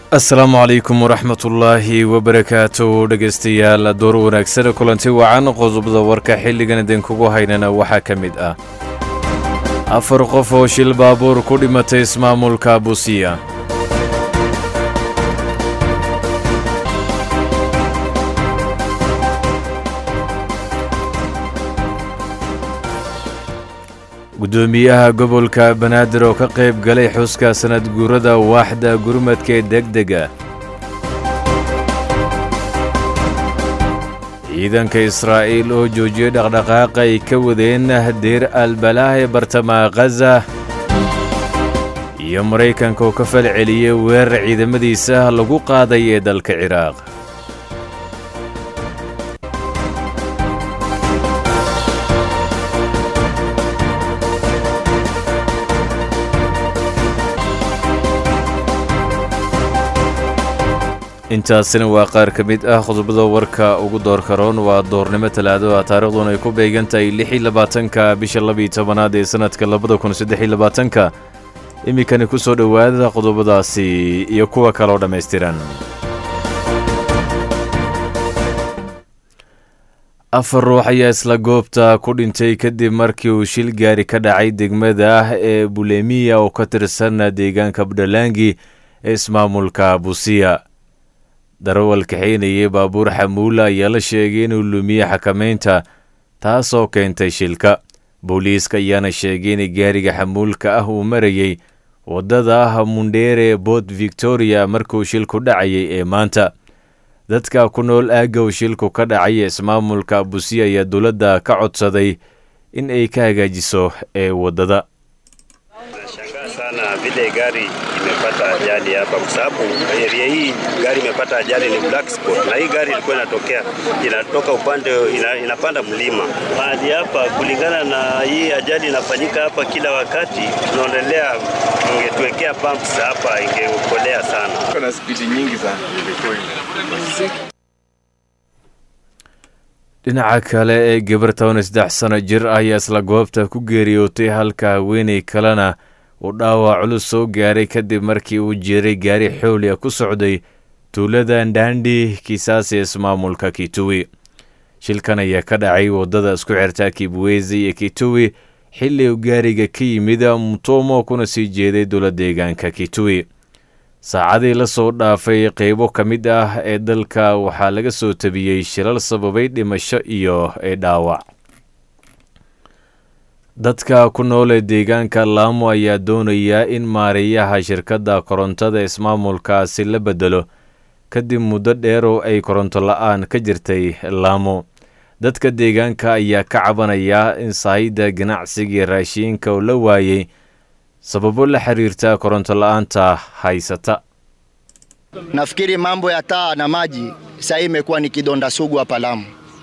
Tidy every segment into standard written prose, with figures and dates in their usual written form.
السلام عليكم ورحمة الله وبركاته dhageystayaal door wanaagsan kulanti wacan qodobada warka xilligan idin kugu haynana waxa kamid ah afar qof oo shil baabuur ku dhimatay ismaamulka Busia gudoomiyaha gobolka Banaadir oo ka qayb galay xuska sanad guurada waaxda gurmadka degdega ciidanka Israa'iil oo joojiyay dhaqdhaqaaqa ay ka wadeen Deir al-Balah ee bartamaha Gaza iyo Mareykanka oo ka falceliyay weerar ciidamadiisa lagu qaaday ee dalka Ciraaq intaasina waa qaar ka mid ah qodobada warka ugu door karoon waa doornimo talaado taariikhduna ay ku beegantahay 26 bisha 12 ee sanadka 2023 imikani ku soo dhawaada qodobadaasi iyo kuwa kale oo dhameystiran afar ruux ayaa isla goobta ku dhintay kadib markii uu shil gaari ka dhacay degmada ee Bulemia oo ka tirsan deegaanka Budalangi ee ismaamulka Busia darawal kaxeynayay baabuur xamuula ayaa la sheegay inuu lumiye xakameynta taasoo keentay shilka booliiska ayaana sheegay in gaariga xamuulka ah uu marayay wadada Mundere Port Victoria markuu shilku dhacay ee maanta dadka ku nool aaga shilku ka dhacay ismaamulka Busia ayaa dawladda ka codsaday in ay ka hagaajiso ee wadada sana vile gari imepata ajali hapa kwa sababu area hii gari imepata ajali ni black spot na hii gari ilikuwa inatoka upande inapanda mlima hadi hapa kulingana na hii ajali inafanyika hapa kila wakati tunaendelea tungetuwekea pumps hapa ingeokolea sana kuna speed nyingi sana dhinaca kale ee gabarta 3 sano jir ayaa isla goobta ku geeriyootay halka haweeney kalena oo dhaawac culus soo gaaray kadib markii uu jiray gaari xooliya ku socday tuulada Ndandi Kisasi ismaamulka Kitui shilkan ayaa ka dhacay wadada isku xirta Kibwezi iyo Kitui xilli uu gaariga ka yimid Mutomo kuna sii jeeday dowladda deegaanka Kitui saacadii la soo dhaafay qaybo kamid ah ee dalka waxaa laga soo tabiyay shilal sababay dhimasho iyo dhaawac dadka ku nool deegaanka Lamu ayaa doonaya in maareeyaha shirkadda korontada ismaamulkaasi la bedelo kadib muddo dheer oo ay koronto la'aan ka jirtay Lamu dadka deegaanka ayaa ka cabanaya in saayida ganacsiga raashinka oo la waayay sababo la xiriirta koronto la'aanta haysata nafikiri mambo ya taa na maji sasa imekuwa ni kidonda sugu hapa Lamu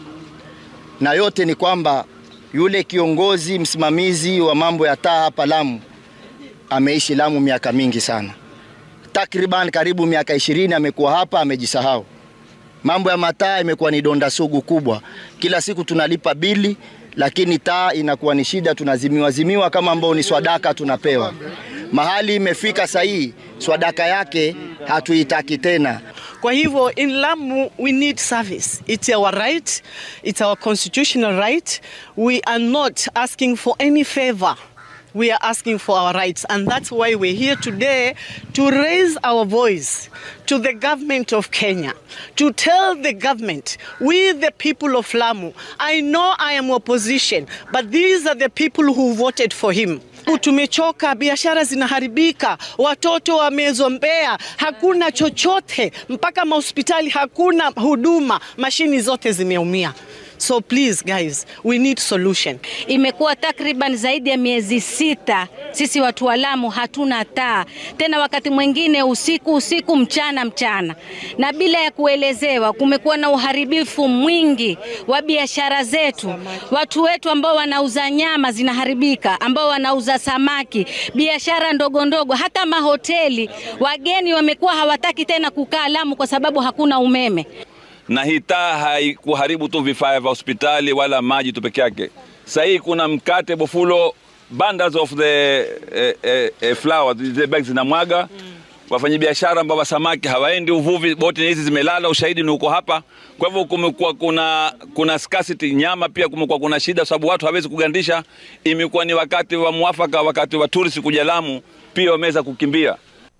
na yote ni kwamba yule kiongozi msimamizi wa mambo ya taa hapa Lamu ameishi Lamu miaka mingi sana takriban karibu miaka 20 amekuwa hapa amejisahau mambo ya mataa imekuwa ni donda sugu kubwa kila siku tunalipa bili lakini taa inakuwa ni shida tunazimiwa kama ambao ni swadaka tunapewa mahali imefika sahihi swadaka yake hatuitaki tena kwa hivyo in Lamu we need service it's our right it's our constitutional right we are not asking for any favor we are asking for our rights and that's why we're here today to raise our voice to the government of Kenya to tell the government we the people of Lamu I know I am opposition but these are the people who voted for him tumechoka biashara zinaharibika watoto wamezombea hakuna chochote mpaka hospitali hakuna huduma mashini zote zimeumia so please guys we need solution imekuwa takriban zaidi ya miezi 6 sisi watu wa Lamu hatuna taa tena wakati mwingine usiku mchana na bila ya kuelezewa kumekuwa na uharibifu mwingi wa biashara zetu watu wetu ambao wanauza nyama zinaharibika ambao wanauza samaki biashara ndogo hata mahoteli wageni wamekuwa hawataki tena kukaa Lamu kwa sababu hakuna umeme na hii taa haikuharibu tu vifaa vya hospitali wala maji tu peke yake sasa kuna mkate bofulo bundles of the flour the bags zinamwaga wafanyabiashara ambao wa samaki hawaendi uvuvi, boti hizi zimelala, ushahidi ni uko hapa. Kwa hivyo kumekuwa kuna scarcity nyama, pia kumekuwa kuna shida sababu watu hawezi kugandisha. Imekuwa ni wakati wa muafaka, wakati wa tourist kuja Lamu pia wameweza kukimbia.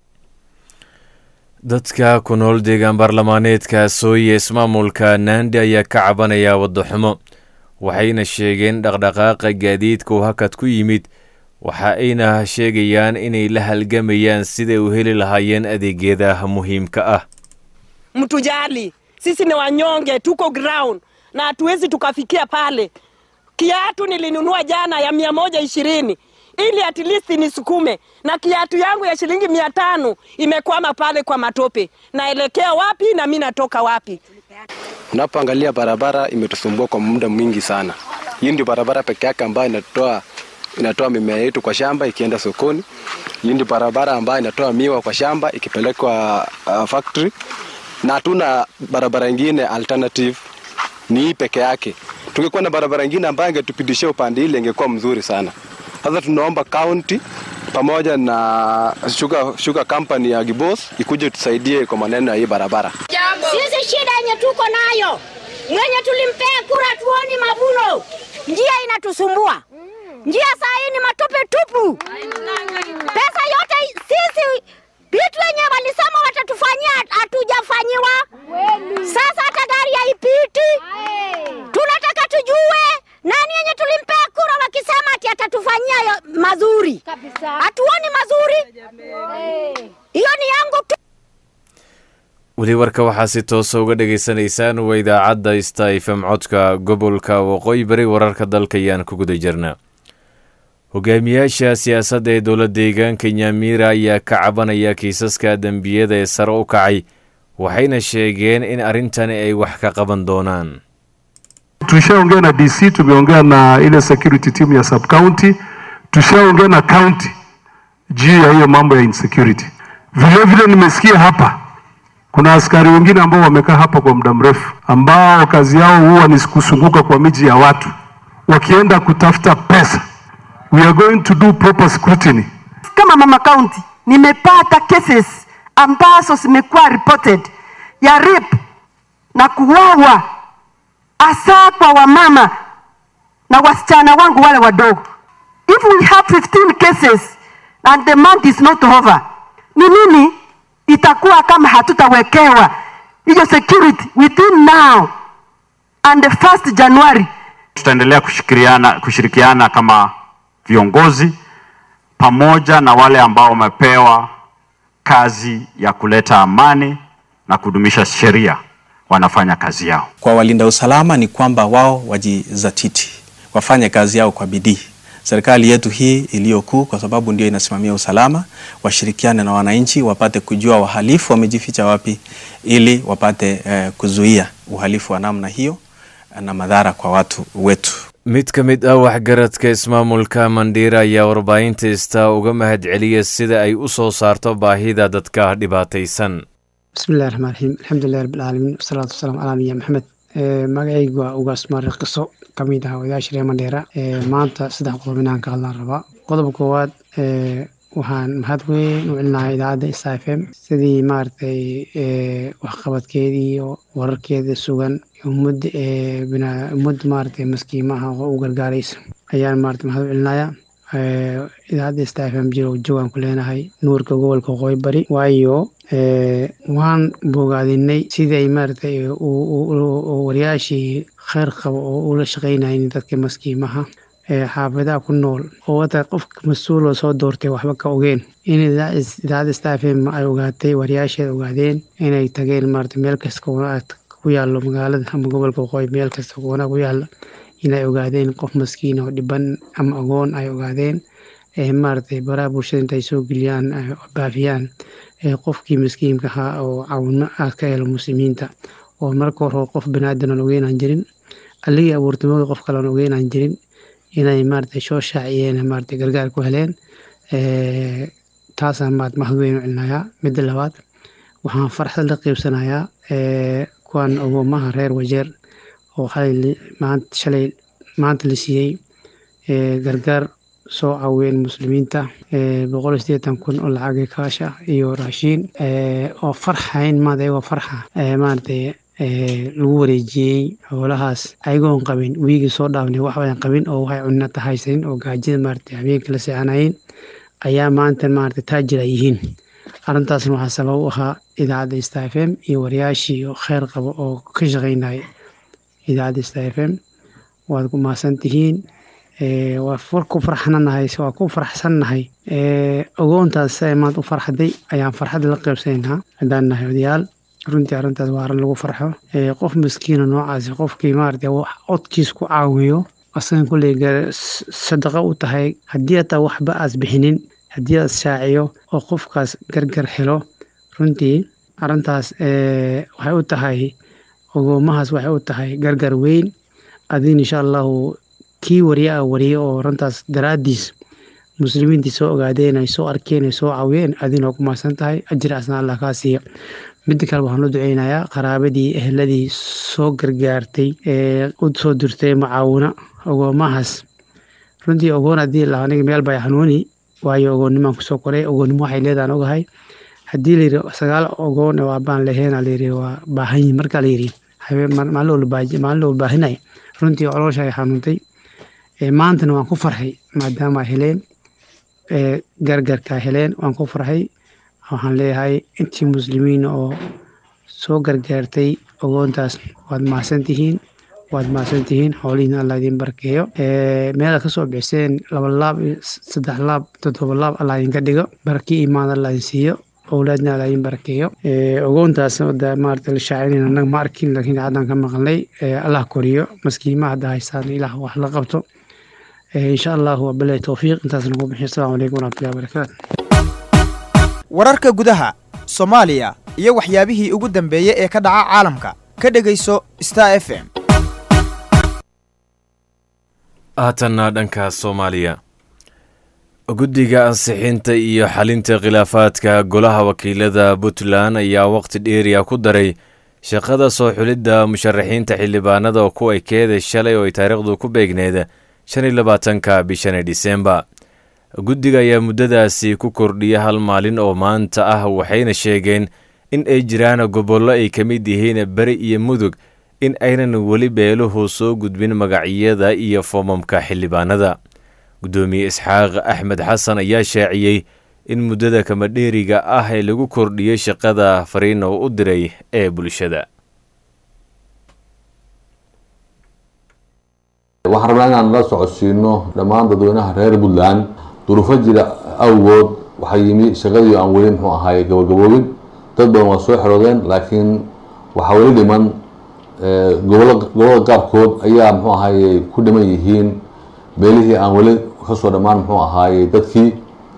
dadka ku nool deegaan baarlamaaneedka Sooye ismaamulka Nandi ayaa ka cabanaya waddo xumo, waxayna sheegeen dhaqdhaqaaqa gaadiidka oo hakad ku yimid, waxa ayna sheegayaan inay la halgamayaan sidii u heli lahaayeen adeegyada muhiimka ah. Mtujali, sisi ni wanyonge, tuko ground na hatuwezi tukafikia pale. Kiatu nilinunua jana ya 120 ili at least nisukume, na kiatu yangu ya shilingi 500 imekwama pale kwa matope. Naelekea wapi na mimi natoka wapi? Unapoangalia barabara imetusumbua kwa muda mwingi sana. Hii ndio barabara pekee yake ambayo inatoa mimea yetu kwa shamba ikienda sokoni. Hii ndio barabara ambayo inatoa miwa kwa shamba ikipelekwa factory. Na hatuna barabara nyingine alternative, ni hii pekee yake. Tungekuwa na barabara nyingine ambayo ingetupitishia upande ile ingekuwa mzuri sana. Sasa tunaomba county pamoja na sugar company ya Gibos ikuje tusaidie kwa maneno ya hii barabara. Sisi shida yenye tuko nayo, mwenye tulimpea kura tuoni mavuno, njia inatusumbua. Njia saa hii ni matope tupu. Pesa yote sisi vitu wenye walisema watatufanyia hatujafanyiwa. Sasa hata gari haipiti. Tunataka tujue nani yenye tulimpea kura wakisema ati atatufanyia mazuri. Hatuoni mazuri. Hiyo ni yangu tu. weli warka waxaa si toos uga dhageysanaysaan waa idaacadda Star FM codka gobolka Waqooyi Bari. wararka dalka ayaan ku guda jirnaa. hogaamiyaasha siyaasadda ee dowladda deegaanka Nyamira ayaa ka cabanaya kiisaska dambiyada ee sare u kacay, waxayna sheegeen in arrintan ay wax ka qaban doonaan. Tushaongea na DC, tumeongea na ile security team ya sub county, tushaongea na county juu ya hiyo mambo ya insecurity. Vile nimesikia hapa kuna askari wengine ambao wamekaa hapa kwa muda mrefu, ambao kazi yao huwa ni kusunguka kwa miji ya watu wakienda kutafuta pesa. We are going to do proper scrutiny. Kama mama county nimepata cases ambazo zimekuwa reported ya rape na kuwawa hasa kwa wamama na wasichana wangu wale wadogo. If we have 15 cases and the month is not over, ni nini itakuwa kama hatutawekewa hiyo security within now and the 1st January? Tutaendelea kushirikiana kama viongozi pamoja na wale ambao wamepewa kazi ya kuleta amani na kudumisha sheria, wanafanya kazi yao. Kwa walinda usalama ni kwamba wao wajizatiti, wafanye kazi yao kwa bidii. Serikali yetu hii iliyokuu, kwa sababu ndio inasimamia usalama, washirikiane na wananchi wapate kujua wahalifu wamejificha wapi, ili wapate kuzuia uhalifu wa namna hiyo na madhara kwa watu wetu. mid ka mid ah waxgaradka ismaamulka Mandera ayaa warbaahinta Star uga mahadceliyay sida ay u soo saarto baahida dadka dhibaataysan. Bismillahirrahmanirrahim. Alhamdulillah rabbil alamin. Wassalatu wassalamu ala nabiyyina Muhammad. Magacaygu waa Ugaas Maariq Qiso kamid ah wadaasha Mandera. Maanta saddex qodob inaan ka hadlaan rabaa. Qodobka koowaad waxaan mahad weyn u celinayaa idaacadda Star FM sidii maartay waxqabadkeedii iyo wararkeeda sugan umad maartay maskiimaha oo u gargaaraysa ayaan maartay mahad u celinayaa. idaacadda Star FM joogan ku leenahay nuurka gobolka Waqooyi Bari, waayo waan bogaadinay sidii maartay wariyaashii khayr qabo oo ula shaqeynayeen dadka maskiimaha xaafadaha ku nool oo wada qofka mas'uul oo soo doortay waxba ka ogeen in idaacadda Star FM ay ogaatay, wariyaasheeda ogaadeen inay tageen maartay meel kasta ku yaalo magaalada ama gobolka Waqooyi, meel kasta ku yaalo inay ogaadeen qof maskiin oo dhiban ama agoon ay ogaadeen maartay baraha bulshada intay soo geliyaan baafiyaan qofkii maskiinka ahaa oo caawimo ka helo muslimiinta oo marka hore qof bani'aadan aan ogeynaan jirin, allihii abuurtay qof kale aan ogeynaan jirin, inay maartay soo shaaciyeen maartay gargaar ku heleen. taasaan maartay mahad weyn u celinayaa. Midda labaad waxaan farxad la qaybsanayaa kuwan ogoomaha reer Wajeer oo maanta la siiyey gargaar soo caawiyeen muslimiinta 180 kun oo lacag kaash ah iyo raashin oo farxayn maadaama farxa maartay lagu wareejiyay howlahaas ayagoon qabin wiigi soo dhaafnay wax badan qabin oo waxay cunna tahaysan oo gaajida maartay habeenkii la seexanayeen ayaa maanta maartay taajir ay yihiin arintaasna waxaa sabab u ahaa idaacadda Star FM iyo wariyaashii oo khayr qabo oo ka shaqeynaya idaacadda Star FM waad ku maasantihiin waa ku farxanahay waa ku farxsanahay ogoontaas ay maanta u farxaday ayaan farxad la qaybsanaynaa hadaan nahay wadiyaal runtii arintaas waa arin lagu farxo qof miskiin noocaas qofkii maartay wax codkiis ku caawiyo asan kulay sadaqa u tahay hadii aad waxba aas bixinin hadii aad shaaciyo oo qofkaas gargar helo runtii arintaas waxay u tahay ogoomahaas waxay u tahay gargar weyn adin insha Allah kii wariyo oo rantaas daraadiis muslimiintii soo ogaadeen ay soo arkeen ay soo caawiyeen adina ku maasan tahay ajir asna Allah ka siiyo mid kale waxaan u duceynayaa qaraabadii ehladii soo gargaartay u soo dirtay macaawina ogoomahaas runtii ogoon hadii la aniga meel bay xanuuni waayo ogoonnimo ku soo koray ogoonnimo waxay leedahay ogahay hadii la sagaal ogoon waa baan leheena leeyahay waa baahan marka la yiri habeen maaloo baahinay runtii caloosha ay xanuuntay maantana waan ku farxay maadaama heleen gargarka heleen waan ku farxay waxaan leeyahay intii muslimiin oo soo gargaartay ogoontaas waad maasantihiin xoolihiina Allah idin barkeeyo meel ka soo bixiseen 2 laab 3 laab 7 laab Allah idin ka dhigo barki iimaan Allah idin siiyo awlaadna Allah idin barkeeyo ogoontaas wada maartay la shaacinayna anaga ma arkin laakiin hadan ka maqalnay Allah koriyo maskiimaha hadda haystaan ilaah wax la qabto إن شاء الله وبالله توفيق انتظر نقوم السلام عليكم ورحمة الله وبركاته wararka gudaha Soomaaliya iyo waxyaabihii ugu dambeeyay ee ka dhaca caalamka ka dhageyso Star FM aatanna dhanka Soomaaliya guddiga ansixinta iyo xalinta khilaafaadka golaha wakiilada Puntland ayaa waqti dheer ku daray shaqada soo xulidda musharaxiinta xildhibaanada oo ku ekeeday shalay oo taariikhdu ku beegneed 25 bisha Diseembar guddiga ayaa muddadaasi ku kordhiyay hal maalin oo maanta ah waxayna sheegeen in ay jiraan gobollo ay ka mid yihiin Bari iyo Mudug in aynan wali beeluhu soo gudbin magacyada iyo foomamka xildhibaanada gudoomiye Isxaaq Axmed Xasan ayaa shaaciyay in muddada kama dheeriga ah ee lagu kordhiyay shaqada fariin oo u diray ee bulshada waxaan rabnaa inaan la socodsiino dhammaan dadweynaha reer Puntland duruufo jira awgood waxaa yimi shaqadii aan weli muxuu ahaayay gabagaboobin dad badan waa soo xiroodeen laakiin waxaa weli dhiman gobolada qaarkood ayaa muxuu ahaayay ku dhiman yihiin meelihii aan weli kasoo dhammaan muxuu ahaayay dadkii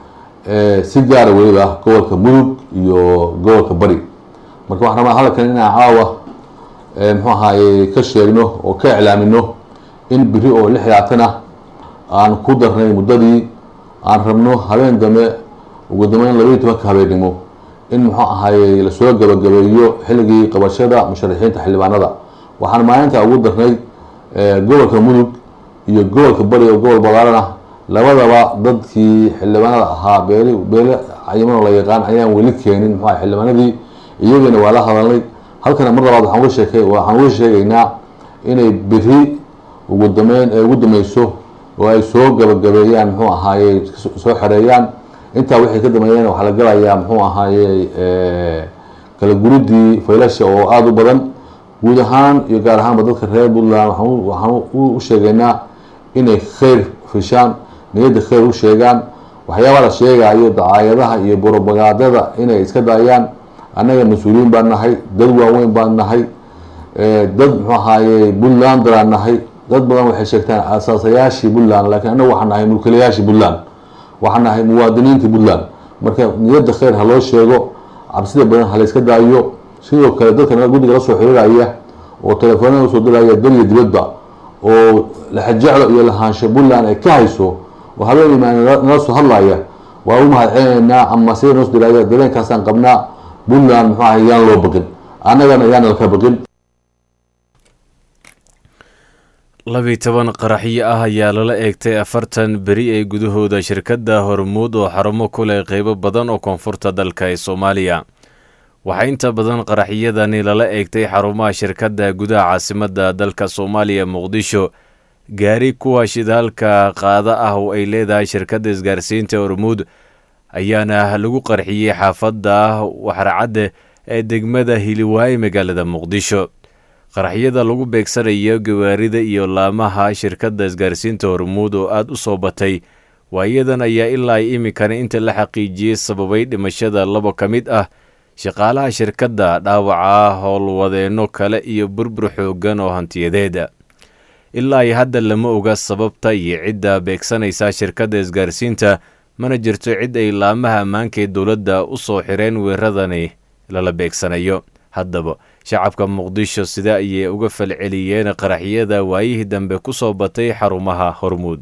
si gaara weliba gobolka Mudug iyo gobolka Bari marka waxaan rabnaa halkan inaan caawa muxuu ahaayay ka sheegno oo ka iclaamino in biri oo 60 aan ku darnay muddadii aan rabno habeen dambe ugu dambeyn 12 habeenimo in muxuu ahaayay la soo gabagabeeyo xilligii qabashada musharaxiinta xildhibaanada waxaan maalinta ugu darnay gobolka Mudug iyo gobolka Bari oo gobol ballaaran labadaba dadkii xildhibaanada ahaa beele ayman la yaqaan ayaan weli keenin muxuu xildhibaanadii iyagana waa la hadalnay halkan mar labaad waxaan u sheegaynaa inay biri ugu dameyso oo ay soo gabagabeeyaan muxuu ahaayay soo xareeyaan inta wixii ka dambeeyeen waxa la galayaa muxuu ahaayay kala guridii faylasha oo aad u badan guud ahaan iyo gaar ahaan dadka reer Puntland waxaan u sheegaynaa inay khayr fishaan niyada khayr u sheegaan waxyaabaha la sheegayo dacaayadaha iyo propagandada inay iska daayaan annaga mas'uuliyiin baan nahay dad waaweyn baan nahay dad muxuu ahaayay Puntland daraan nahay dad badan waxay sheegtaan asaasayaashii Puntland laakiin anagu waxaan nahay mulkiilayaashii Puntland waxaan nahay muwaadiniintii Puntland marka niyada khayr ha loo sheego cabsida badan ha la iska daayo sidoo kale dadka guddiga la soo xiriiraya oo telefoonada soo diraya daliya dibadba oo la xajacdo iyo la haansho Puntland ay ka hayso oo habeen imaan nala soo hadlaya waa u mahadcelinaa ama sidoo noo diraya dareenkaasaan qabnaa Puntland muxuu ahaayay yaan loo baqin annagana yaan la ka baqin 12 qaraxyo ah ayaa lala eegtay 40 beri ee gudahooda shirkadda Hormuud oo xarumo ku leh qaybo badan oo koonfurta dalka ee Soomaaliya. waxaa inta badan qaraxyadani lala eegtay xarumaha shirkadda gudaha caasimadda dalka Soomaaliya Muqdisho. gaari kuwa shidaalka qaada ah oo ay leedahay shirkadda isgaarsiinta Hormuud ayaana lagu qarxiyay xaafadda Waxarcadde ee degmada Hiliwaay magaalada Muqdisho. qaraxyada lagu beegsanayo gawaarida iyo laamaha shirkadda isgaarsiinta Hormuud oo aad u soo batay waayadan ayaa ilaa imikana inta la xaqiijiyay sababay dhimashada 2 ka mid ah shaqaalaha shirkadda, dhaawaca howlwadeeno kale iyo burbur xoogan oo hantiyadeeda. ilaa hadda lama oga sababta iyo cidda beegsanaysa shirkadda isgaarsiinta, mana jirto cid ay laamaha ammaanka ee dowladda u soo xireen weeraradani lala beegsanayo. haddaba shacabka Muqdisho sida ayay uga falceliyeen qaraxyada waayihii dambe ku soo batay xarumaha Hormuud.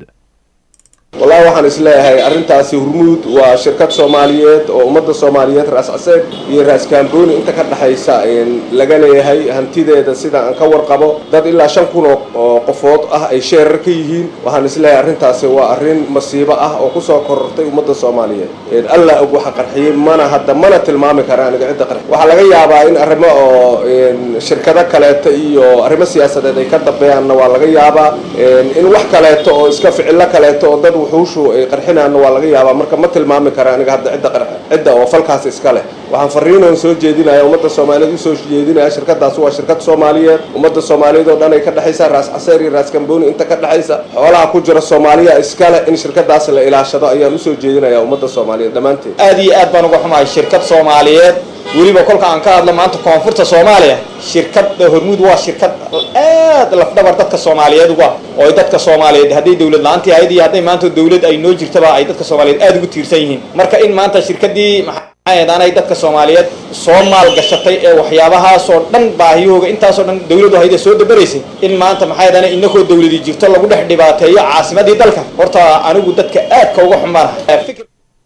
والله waxaan isleeyahay arintaasi Hormuud waa shirkad Soomaaliyeed oo ummadda Soomaaliyeed raas caseed iyo raas kaambooni inta ka dhaxaysa laga leeyahay hantideeda sida aan ka warqabo dad ilaa 5,000 oo qofood ah ay share ka yihiin. waxaan isleeyahay arintaasi waa arin masiibo ah oo ku soo korortay ummadda Soomaaliyeed. alla ugu xaqarxiyay mana tilmaami karaan aniga cidda qarx. waxa laga yaabaa in arrimo oo shirkado kale iyo arrimo siyaasadeed ay ka dambeeyaan waa laga yaabaa in wax kale oo iska ficilo kale oo dad wuxuu ay qarxinaana waa laga yaabaa marka ma tilmaami karaan aniga hadda cidda oo falkaas iska leh. waxaan fariin soo jeedinayaa ummadda Soomaaliyeed u soo jeedinayaa shirkadaas waa shirkad Soomaaliyeed ummadda Soomaaliyeed oo dhan ay ka dhaxaysa raas caseer iyo raas kambooni inta ka dhaxaysa xoolaha ku jira Soomaaliya iska leh in shirkadaas la ilaashado ayaan u soo jeedinayaa ummadda Soomaaliyeed dhamaanteed. aad iyo aad baan uga xumahay shirkad Soomaaliyeed weliba kolka aan ka hadlo maanta koonfurta Soomaaliya shirkadda Hormuud waa shirkad aad lafdhabar dadka Soomaaliyeed uga oo dadka Soomaaliyeed haddii dawlad la'aantii ay haddii maanta dawlad ay noo jirtaba ay dadka Soomaaliyeed aad ugu tiirsan yihiin. marka in maanta shirkadii maxay dadka Soomaaliyeed soo maal gashatay ee waxyaabahaas oo dhan baahiyooga intaas oo dhan dawladdu hay'ad soo dabareysay in maanta maxay inagoo dawladii jirto lagu dhex dhibaateeyo caasimadii dalka horta anigu dadka aad ka uga xumaanahay.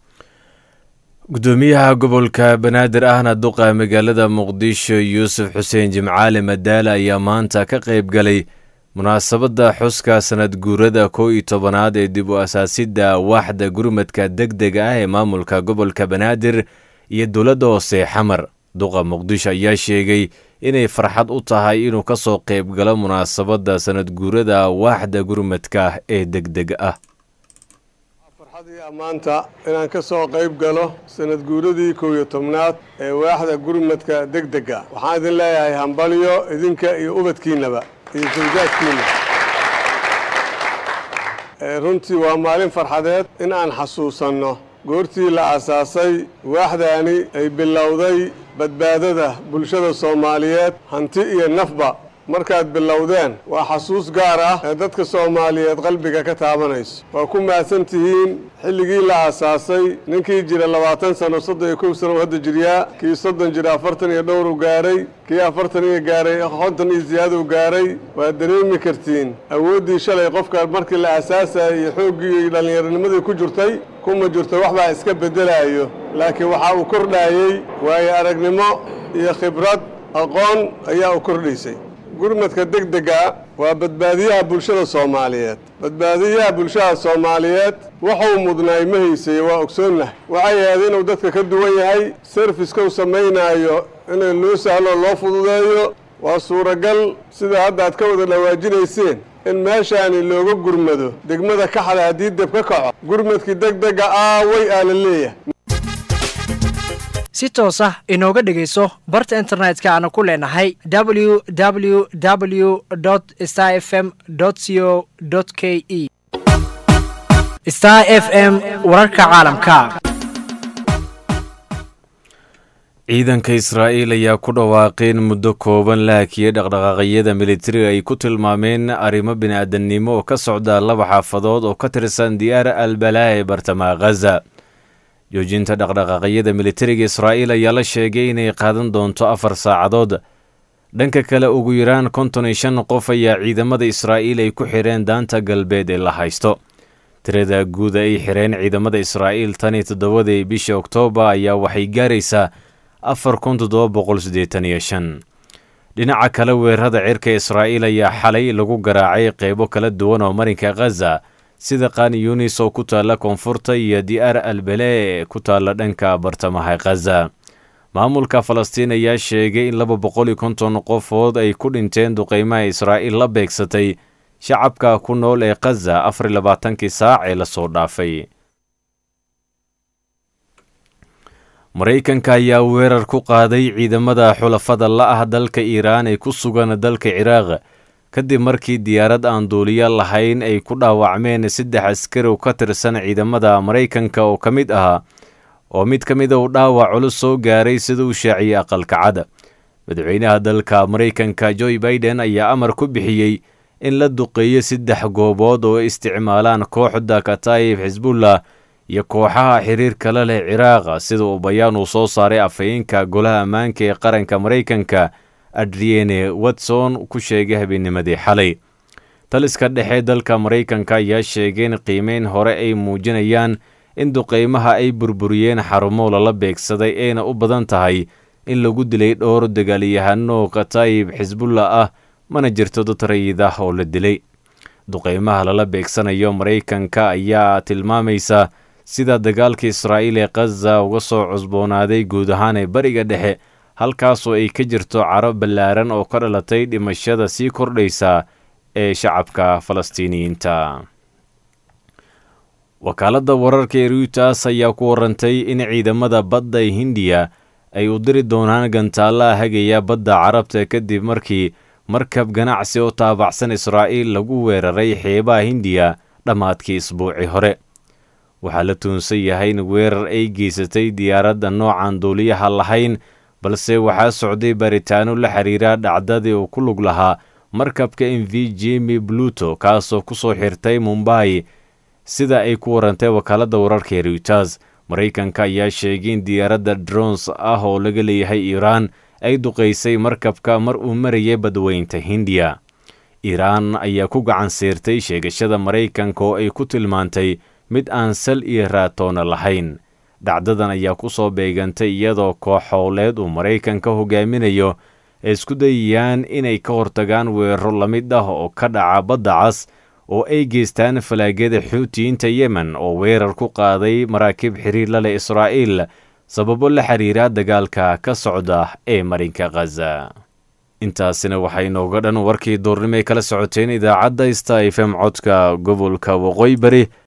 gudoomiyaha gobolka Banaadir ahna duqa magaalada Muqdisho Yuusuf Xuseen Jimcaale Madaale ayaa maanta ka qayb galay munaasabadda xuska sanad guurada 11aad ee dib u asaasidda waaxda gurmadka degdega ah ee maamulka gobolka Banaadir iyo dowladda hoose Xamar. duqa Muqdisho ayaa sheegay inay farxad u tahay inuu ka soo qayb galo munaasabadda sanad guurada waaxda gurmadka ee degdega ah. maanta inaan ka soo qayb galo sanad guuradii 11aad ee waaxda gurmadka degdega. waxaan idin leeyahay hambalyo idinka iyo ubadkiinaba iyo zawjaadkiina. runtii waa maalin farxadeed in aan xasuusanno goortii la asaasay waaxdaani ay bilowday badbaadada bulshada Soomaaliyeed hanti iyo nafba. markaad bilowdeen waa xasuus gaar ah ee dadka Soomaaliyeed qalbiga ka taabanayso. waa ku mahadsan tihiin xilligii la asaasay ninkii jira 20 sano 31 sano hadda jiriya kii 30 jira 40 iyo dhowr u gaaray kii 40 iyo gaaray 50 iyo ziyaado u gaaray. waa dareemi kartiin awoodii shalay qofka markii la asaasay iyo xoogii iyo dhalinyaronimadii ku jirtay kuma jirto waxba iska bedelayo laakiin waxa uu kordhayay waayo aragnimo iyo khibrad aqoon ayaa u kordhisay. gurmadka degdega waa badbaadiyaha bulshada Soomaaliyeed. badbaadiyaha bulshada Soomaaliyeed wuxuu mudnaay ma haysay waa ogsoonnahay. waxay yahay inuu dadka ka duwan yahay service-ka uu sameeynaayo in loo sahlo loo fududeeyo. waa suuragal sida hadda aad ka wada dhawaajinayseen in meeshaani looga gurmado degmada ka xal haddii dab ka kaco gurmadkii degdega way la leeyahay. si toos ah inooga dhegayso barta internetka aan ku leenahay www.starfm.co.ke. Star FM wararka caalamka. ciidanka Israa'iil ayaa ku dhawaaqeen muddo kooban laakiin dhaqdhaqaaqyada militariga ay ku tilmaameen arrimo bini'aadanimo oo ka socda 2 xaafadood oo ka tirsan Diyaar al-Balaa ee bartamaha Gaza. joojinta dhaqdhaqaaqyada militariga Israa'iil ayaa la sheegay inay qaadan doonto 4 saacadood. dhanka kale ugu yaraan 55 qof ayaa ciidamada Israa'iil ay ku xireen daanta galbeed ee la haysto. tirada guud ay xireen ciidamada Israa'iil tan 7 bishii Oktoobar ayaa waxay gaaraysaa 4785. dhinaca kale weerarada cirka Israa'iil ayaa xalay lagu garaacay qaybo kala duwan oo marinka Gaza sida Khan Yunis oo ku taala koonfurta iyo Diyaar al-Balee ku taala dhanka bartamaha Gaza. maamulka Falastiin ayaa sheegay in 250 qofood ay ku dhinteen duqeymaha Israa'iil la beegsatay shacabka ku nool ee Gaza 24 saac ee la soo dhaafay. Mareykanka ayaa weerar ku qaaday ciidamada xulafada la ah dalka Iiraan ee ku sugan dalka Ciraaq kadib markii diyaarad aan duuliye lahayn ay ku dhaawacmeen 3 askari oo ka tirsan ciidamada Mareykanka oo ka mid ah uu dhaawac culus soo gaaray sida uu shaaciyay aqalka cad. madaxweynaha dalka Mareykanka Joe Biden ayaa amar ku bixiyay in la duqeeyo 3 goobood oo isticmaalaan kooxda Kataib Hezbollah iyo kooxaha xiriirka la leh Ciraaq sida uu bayaan u soo saaray afhayeenka golaha ammaanka ee qaranka Mareykanka Adrienne Watson ku sheegay habeennimadii xalay. taliska dhexe dalka Mareykanka ayaa sheegay in qiimeyn hore ay muujinayaan in duqeymaha ay burburiyeen xarumo la beegsaday ayna u badan tahay in lagu dilay dhowr dagaalyahano Kataib Hezbollah ah mana jirto dad rayid ah oo la dilay. duqeymaha lala beegsanayo Mareykanka ayaa tilmaamaysa sida dagaalka Israa'iil ee Gaza uga soo cusboonaaday guud ahaan ee bariga dhexe halkaas oo ay ka jirto caro ballaaran oo ka dhalatay dhimashada sii kordhaysa ee shacabka Falastiiniyiinta. wakaaladda wararka ee Reuters ayaa ku warantay in ciidamada badda ee Hindiya ay u diri doonaan gantaalaha hagaya badda Carabta kadib markii markab ganacsi oo taabacsan Israa'iil lagu weeraray xeebaha Hindiya dhammaadkii isbuucii hore. waxaa la tuunsan yahay in weerar ay geysatay diyaaradda noocan duuliyaha lahayn balse waxaa socday baaritaano la xiriira dhacdadii uu ku lug lahaa markabka MV Jimmy Bluto kaasoo ku soo xirtay Mumbai sida ay ku warantay wakaaladda wararka ee Reuters. Mareykanka ayaa sheegay in diyaaradda drones ah oo laga leeyahay Iiraan ay duqeysay markabka mar uu marayay badweynta Hindiya. Iiraan ayaa ku gacan siirtay sheegashada Mareykanka oo ay ku tilmaantay mid aan sal iyo raatoona lahayn. dhacdadan ayaa ku soo beegantay iyadoo koox howleed uu Mareykanka hogaaminayo ay isku dayayaan inay ka hortagaan weeraro la mid ah oo ka dhaca badda cas oo ay geystaan falaagada Xuutiyiinta Yemen oo weerar ku qaaday maraakiib xiriir la leh Israa'iil sababo la xiriira dagaalka ka socda ee marinka Gaza. intaasina waxay nooga dhan warkii duurnimo kala socoteen idaacadda Star FM codka gobolka Waqooyi Bari